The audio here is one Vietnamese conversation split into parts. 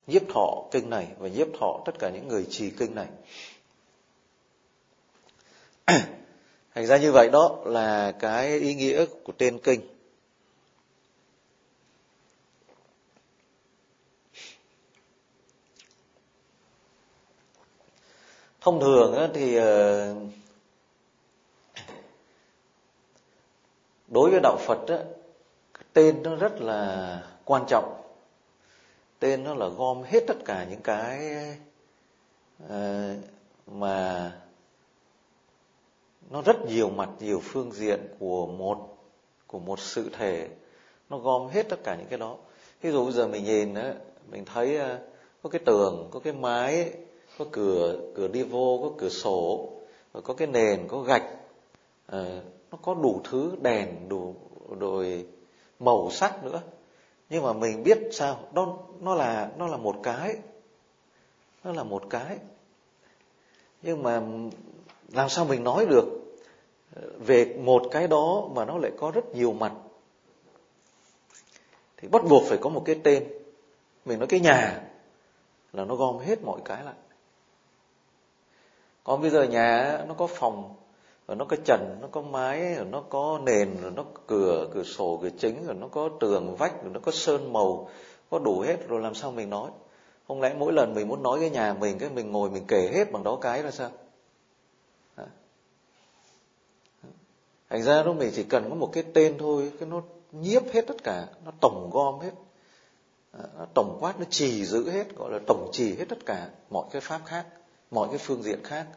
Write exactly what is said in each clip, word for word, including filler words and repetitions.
nhiếp thọ kinh này và nhiếp thọ tất cả những người trì kinh này. Thành ra như vậy đó là cái ý nghĩa của tên kinh. Thông thường thì đối với đạo Phật tên nó rất là quan trọng. Tên nó là gom hết tất cả những cái mà nó rất nhiều mặt, nhiều phương diện của một của một sự thể, nó gom hết tất cả những cái đó. Ví dụ bây giờ mình nhìn á, mình thấy có cái tường, có cái mái, có cửa cửa đi vô, có cửa sổ, rồi có cái nền, có gạch, à, nó có đủ thứ đèn, đủ rồi màu sắc nữa. Nhưng mà mình biết sao? Đó nó là nó là một cái, nó là một cái. Nhưng mà làm sao mình nói được về một cái đó mà nó lại có rất nhiều mặt? Thì bắt buộc phải có một cái tên. Mình nói cái nhà là nó gom hết mọi cái lại. Còn bây giờ nhà nó có phòng, rồi nó có trần, nó có mái, rồi nó có nền, rồi nó có cửa, cửa sổ, cửa chính, rồi nó có tường, vách, rồi nó có sơn màu, có đủ hết, rồi làm sao mình nói? Không lẽ mỗi lần mình muốn nói cái nhà mình, cái mình ngồi mình kể hết bằng đó cái là sao? Thành ra đó mình chỉ cần có một cái tên thôi, cái nó nhiếp hết tất cả, nó tổng gom hết, nó tổng quát, nó trì giữ hết, gọi là tổng trì hết tất cả mọi cái pháp khác, mọi cái phương diện khác.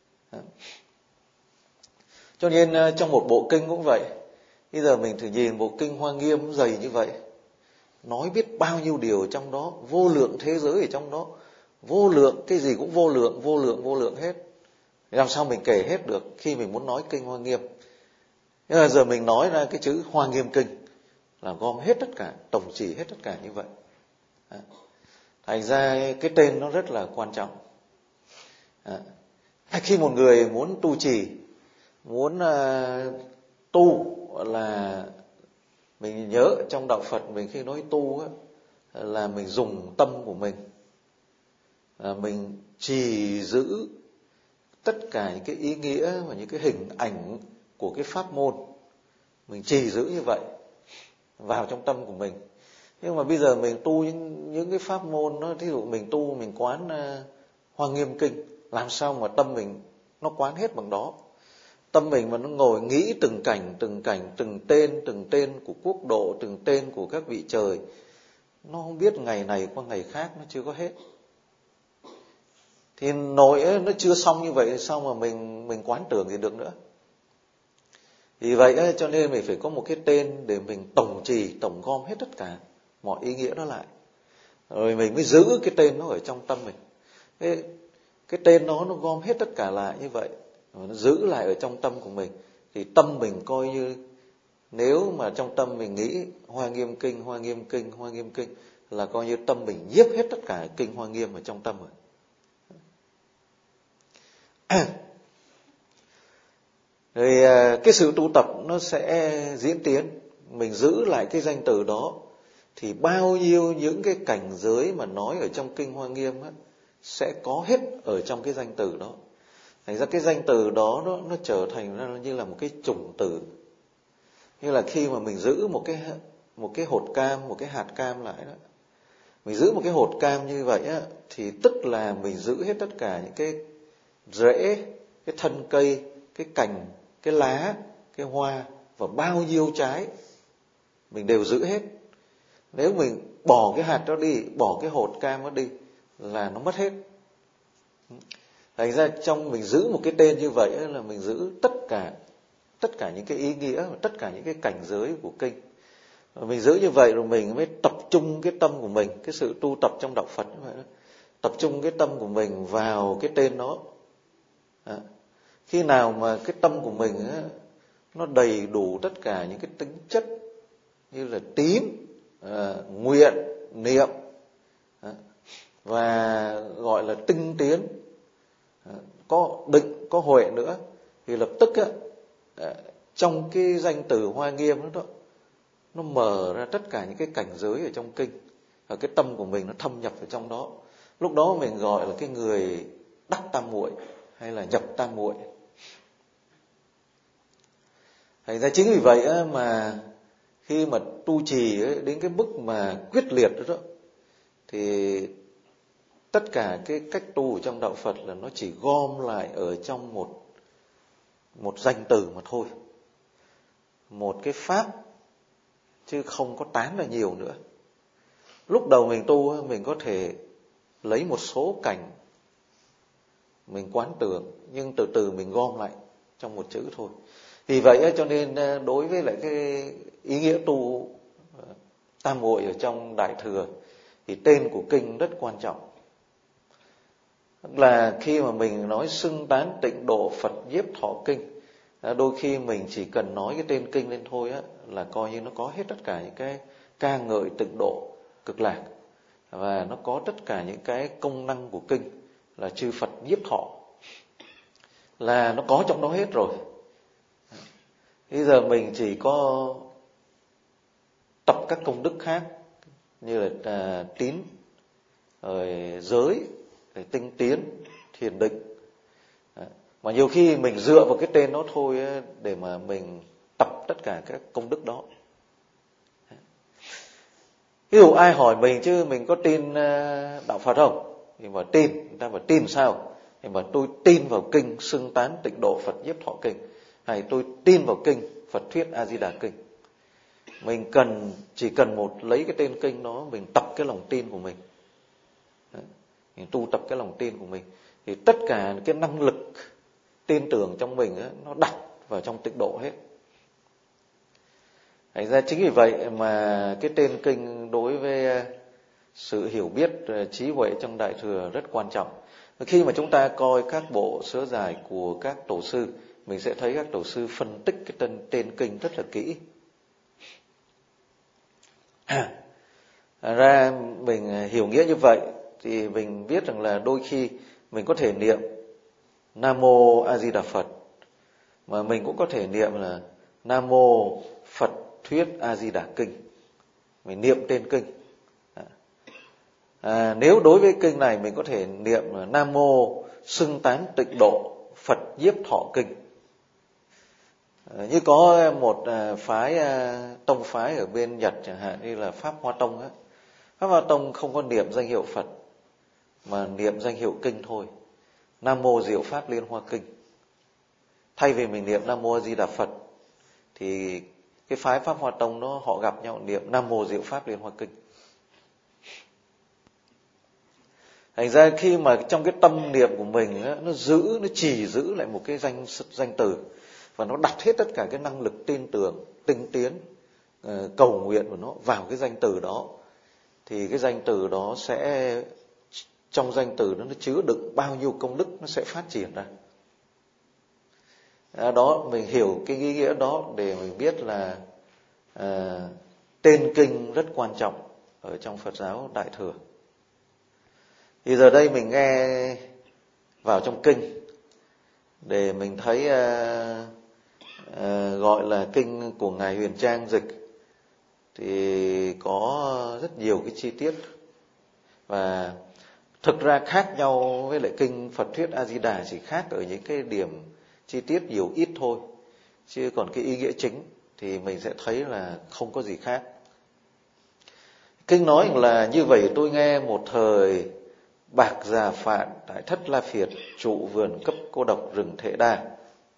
Cho nên trong một bộ kinh cũng vậy. Bây giờ mình thử nhìn bộ kinh Hoa Nghiêm dày như vậy, nói biết bao nhiêu điều trong đó, vô lượng thế giới ở trong đó, vô lượng, cái gì cũng vô lượng, vô lượng, vô lượng hết. Làm sao mình kể hết được khi mình muốn nói kinh Hoa Nghiêm? Nhưng mà giờ mình nói ra cái chữ Hoa Nghiêm Kinh là gom hết tất cả, tổng chỉ hết tất cả như vậy. Thành ra cái tên nó rất là quan trọng. Khi một người muốn tu trì, muốn uh, tu là mình nhớ trong đạo Phật mình khi nói tu á, là mình dùng tâm của mình, à, mình trì giữ tất cả những cái ý nghĩa và những cái hình ảnh của cái pháp môn, mình trì giữ như vậy vào trong tâm của mình. Nhưng mà bây giờ mình tu những, những cái pháp môn đó, ví dụ mình tu mình quán uh, Hoa Nghiêm Kinh, làm sao mà tâm mình nó quán hết bằng đó? Tâm mình mà nó ngồi nghĩ từng cảnh, từng cảnh, từng tên, từng tên của quốc độ, từng tên của các vị trời, nó không biết ngày này qua ngày khác, nó chưa có hết. Thì nội ấy, nó chưa xong như vậy, sao mà mình mình quán tưởng gì được nữa? Vì vậy ấy, cho nên mình phải có một cái tên để mình tổng trì, tổng gom hết tất cả mọi ý nghĩa đó lại, rồi mình mới giữ cái tên nó ở trong tâm mình. Cái, cái tên nó nó gom hết tất cả lại như vậy, nó giữ lại ở trong tâm của mình, thì tâm mình coi như, nếu mà trong tâm mình nghĩ Hoa Nghiêm Kinh, Hoa Nghiêm Kinh, Hoa Nghiêm Kinh, là coi như tâm mình nhiếp hết tất cả kinh Hoa Nghiêm ở trong tâm rồi. Rồi cái sự tu tập nó sẽ diễn tiến, mình giữ lại cái danh từ đó, thì bao nhiêu những cái cảnh giới mà nói ở trong kinh Hoa Nghiêm á, sẽ có hết ở trong cái danh từ đó. Thành ra cái danh từ đó nó, nó trở thành ra như là một cái chủng tử. Như là khi mà mình giữ một cái một cái hột cam, một cái hạt cam lại đó, mình giữ một cái hột cam như vậy á, thì tức là mình giữ hết tất cả những cái rễ, cái thân cây, cái cành, cái lá, cái hoa và bao nhiêu trái, mình đều giữ hết. Nếu mình bỏ cái hạt đó đi, bỏ cái hột cam đó đi, là nó mất hết. Thành ra trong mình giữ một cái tên như vậy là mình giữ tất cả tất cả những cái ý nghĩa, tất cả những cái cảnh giới của kinh. Mình giữ như vậy rồi mình mới tập trung cái tâm của mình, cái sự tu tập trong đạo Phật như vậy đó, tập trung cái tâm của mình vào cái tên đó. À, khi nào mà cái tâm của mình á, nó đầy đủ tất cả những cái tính chất như là tín, à, nguyện, niệm, à, và gọi là tinh tiến, à, có định, có huệ nữa, thì lập tức á, à, trong cái danh từ Hoa Nghiêm đó, đó nó mở ra tất cả những cái cảnh giới ở trong kinh. và cái tâm của mình nó thâm nhập vào trong đó. Lúc đó mình gọi là cái người đắc tam muội hay là nhập tam muội. Thành ra chính vì vậy mà khi mà tu trì đến cái mức mà quyết liệt đó, đó thì tất cả cái cách tu ở trong đạo Phật là nó chỉ gom lại ở trong một một danh từ mà thôi, một cái pháp, chứ không có tán là nhiều nữa. Lúc đầu mình tu mình có thể lấy một số cảnh mình quán tưởng, nhưng từ từ mình gom lại trong một chữ thôi. Vì vậy cho nên đối với lại cái ý nghĩa tu tam muội ở trong Đại Thừa thì tên của kinh rất quan trọng. Là khi mà mình nói xưng tán tịnh độ Phật nhiếp thọ kinh, đôi khi mình chỉ cần nói cái tên kinh lên thôi á, là coi như nó có hết tất cả những cái ca ngợi tịnh độ cực lạc, và nó có tất cả những cái công năng của kinh là chư Phật nhiếp thọ, là nó có trong đó hết rồi. Bây giờ mình chỉ có tập các công đức khác như là à, tín, rồi giới, rồi tinh tiến, thiền định. Mà nhiều khi mình dựa vào cái tên đó thôi để mà mình tập tất cả các công đức đó. Ví dụ ai hỏi mình chứ mình có tin đạo Phật không? Thì mà tin, người ta bảo tin sao? Thì mà tôi tin vào kinh xưng tán tịnh độ Phật nhiếp thọ kinh, hay tôi tin vào kinh Phật thuyết A Di Đà kinh. Mình cần chỉ cần một lấy cái tên kinh đó, mình tập cái lòng tin của mình. Đấy, mình tu tập cái lòng tin của mình thì tất cả cái năng lực tin tưởng trong mình ấy, nó đặt vào trong tịnh độ hết. Thành ra chính vì vậy mà cái tên kinh đối với sự hiểu biết trí huệ trong Đại Thừa rất quan trọng. Khi mà chúng ta coi các bộ sớ giải của các tổ sư, mình sẽ thấy các tổ sư phân tích cái tên, tên kinh rất là kỹ. À, ra mình hiểu nghĩa như vậy thì mình biết rằng là đôi khi mình có thể niệm Nam Mô A Di Đà Phật, mà mình cũng có thể niệm là Nam Mô Phật thuyết A Di Đà kinh. Mình niệm tên kinh. À, nếu đối với kinh này mình có thể niệm là Nam Mô xưng tán tịnh độ Phật nhiếp thọ kinh. À, như có một à, phái à, tông phái ở bên Nhật chẳng hạn như là Pháp Hoa Tông á. Pháp Hoa Tông không có niệm danh hiệu Phật mà niệm danh hiệu kinh thôi. Nam Mô Diệu Pháp Liên Hoa Kinh. Thay vì mình niệm Nam Mô A Di Đà Phật thì cái phái Pháp Hoa Tông đó họ gặp nhau niệm Nam Mô Diệu Pháp Liên Hoa Kinh. Thành ra khi mà trong cái tâm niệm của mình đó, nó giữ, nó chỉ giữ lại một cái danh danh từ và nó đặt hết tất cả cái năng lực tin tưởng, tinh tiến, cầu nguyện của nó vào cái danh từ đó, thì cái danh từ đó sẽ, trong danh từ đó nó chứa đựng bao nhiêu công đức nó sẽ phát triển ra. À, đó mình hiểu cái ý nghĩa đó để mình biết là à, tên kinh rất quan trọng ở trong Phật giáo Đại Thừa. Thì giờ đây mình nghe vào trong kinh để mình thấy à, à, gọi là kinh của Ngài Huyền Trang dịch thì có rất nhiều cái chi tiết, và thực ra khác nhau với lại kinh Phật thuyết A Di Đà chỉ khác ở những cái điểm chi tiết nhiều ít thôi, chứ còn cái ý nghĩa chính thì mình sẽ thấy là không có gì khác. Kinh nói là như vậy: tôi nghe một thời Bạc Già Phạn tại Thất La Phiệt trụ vườn cấp cô độc rừng Thệ Đa.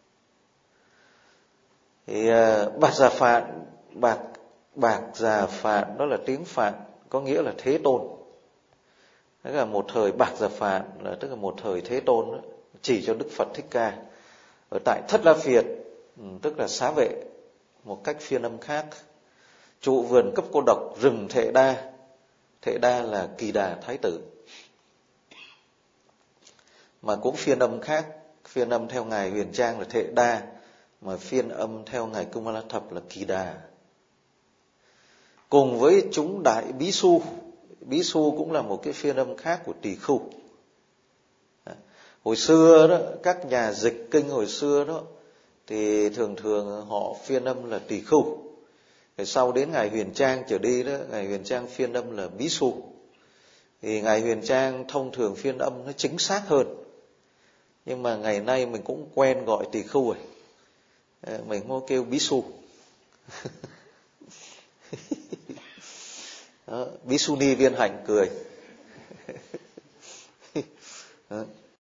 Thì uh, Bạc Già Phạn, Bạc Bạc Già Phạn đó là tiếng Phạn, có nghĩa là Thế Tôn. Tức là một thời Bạc Già Phạn là tức là một thời Thế Tôn đó, chỉ cho Đức Phật Thích Ca ở tại Thất La Phiệt, tức là Xá Vệ, một cách phiên âm khác. Trụ vườn cấp cô độc rừng Thệ Đa. Thệ Đa là Kỳ Đà Thái Tử, mà cũng phiên âm khác. Phiên âm theo Ngài Huyền Trang là Thệ Đa, mà phiên âm theo Ngài Cung La Thập là Kỳ Đà. Cùng với chúng Đại Bí Xu. Bí Xu cũng là một cái phiên âm khác của Tỳ Khưu. Hồi xưa đó, các nhà dịch kinh hồi xưa đó thì thường thường họ phiên âm là Tỳ Khưu. Rồi sau đến ngài Huyền Trang trở đi đó, ngài Huyền Trang phiên âm là Bí Xu. Thì ngài Huyền Trang thông thường phiên âm nó chính xác hơn. Nhưng mà ngày nay mình cũng quen gọi tỳ khưu rồi. Mình không kêu Bí Xu. Đó, Bí Xu Ni Viên Hạnh cười. Đó.